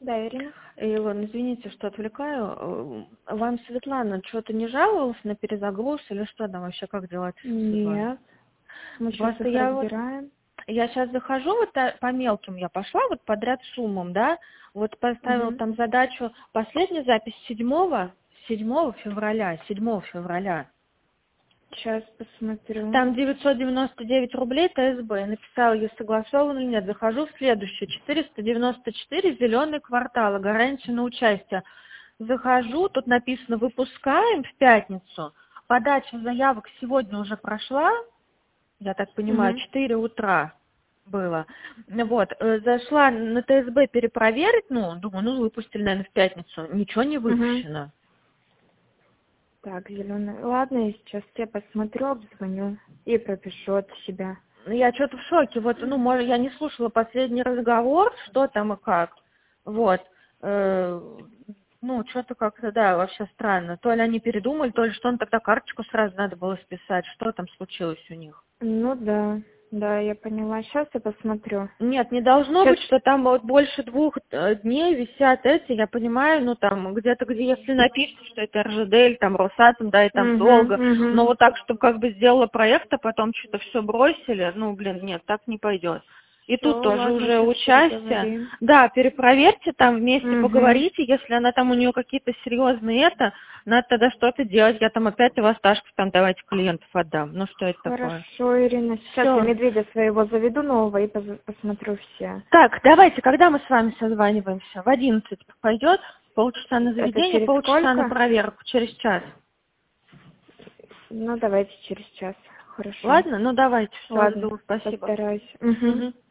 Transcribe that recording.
Да, Ирина. Илон, извините, что отвлекаю. Вам Светлана что-то не жаловалась на перезагруз или что там вообще, как дела, Светлана? Нет. Мы сейчас Просто их разбираем. я сейчас захожу, вот по мелким я пошла, вот подряд суммам, да, вот поставила Угу. там задачу, последняя запись 7 февраля. Сейчас посмотрю. Там 999 рублей ТСБ. Я написала, я согласована или нет. Захожу в следующую. 494 зеленый квартал. Гарантия на участие. Захожу, тут написано выпускаем в пятницу. Подача заявок сегодня уже прошла. Я так понимаю, Угу. 4 утра было. Вот, зашла на ТСБ перепроверить, думаю, выпустили, наверное, в пятницу. Ничего не Угу. выпущено. Так, зеленый. Ладно, я сейчас тебе посмотрю, обзвоню и пропишу от себя. Я что-то в шоке. Вот, может, я не слушала последний разговор, что там и как. Вот. Что-то как-то, да, вообще странно. То ли они передумали, то ли что, тогда карточку сразу надо было списать. Что там случилось у них? Ну да, да, я поняла. Сейчас я посмотрю. Нет, не должно Сейчас. быть, что там вот больше 2 дней висят эти, я понимаю, там где-то, если напишут, что это РЖД или там Росатом, да, и там Угу, долго, но угу. вот так, чтобы как бы сделала проект, а потом что-то все бросили, нет, так не пойдет. И Все, тут тоже ладно, уже сейчас участие. переговорим. Да, перепроверьте, там вместе Угу. поговорите, если она там у нее какие-то серьезные надо тогда что-то делать. Я там опять у вас Ташку там давайте клиентов отдам. Ну что это такое? Хорошо, Ирина. Сейчас я Все. медведя своего заведу нового и посмотрю все. Так, давайте, когда мы с вами созваниваемся? В 11 пойдет? Полчаса на Это заведение, через полчаса на сколько? проверку, через час. Ну, давайте через час. Хорошо. Ладно? Ну давайте, все, Ладно, жду, спасибо. постараюсь. Угу. Мгм.